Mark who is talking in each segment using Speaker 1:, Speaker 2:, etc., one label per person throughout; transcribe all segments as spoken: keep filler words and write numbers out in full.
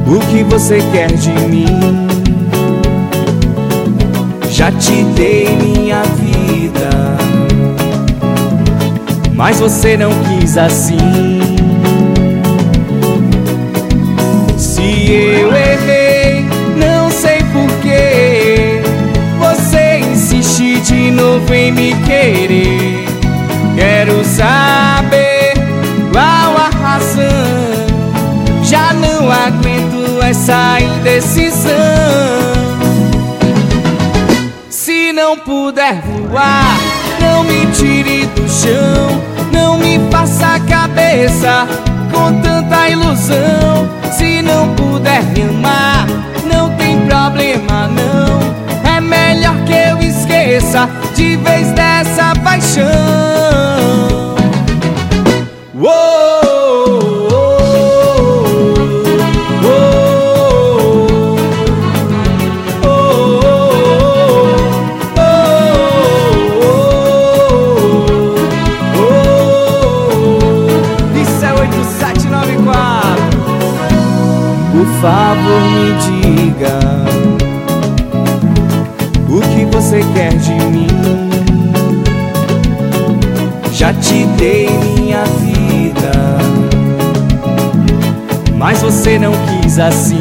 Speaker 1: O que você quer de mim? Já te dei minha vida, mas você não quis assim. Se eu errei, não sei porquê, você insiste de novo em me querer. Quero saber qual a razão, já não aguento essa indecisão. Se não puder voar, não me tire do chão, não me faça a cabeça com tanta ilusão. Se não puder me amar, não tem problema não, é melhor que eu esqueça de vez dessa paixão. Uou, por favor me diga o que você quer de mim. Já te dei minha vida, mas você não quis assim.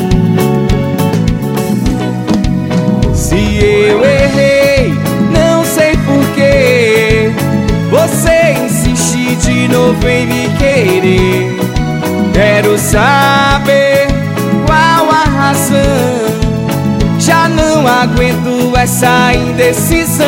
Speaker 1: Se eu errei, não sei porquê, você insiste de novo em me querer. Quero saber qual a razão, já não aguento essa indecisão.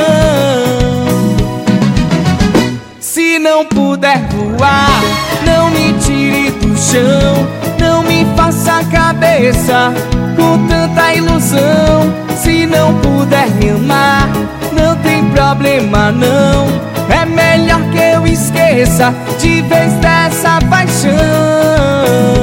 Speaker 1: Se não puder voar, não me tire do chão, não me faça a cabeça com tanta ilusão. Se não puder me amar, não tem problema não, é melhor que eu esqueça de vez dessa paixão.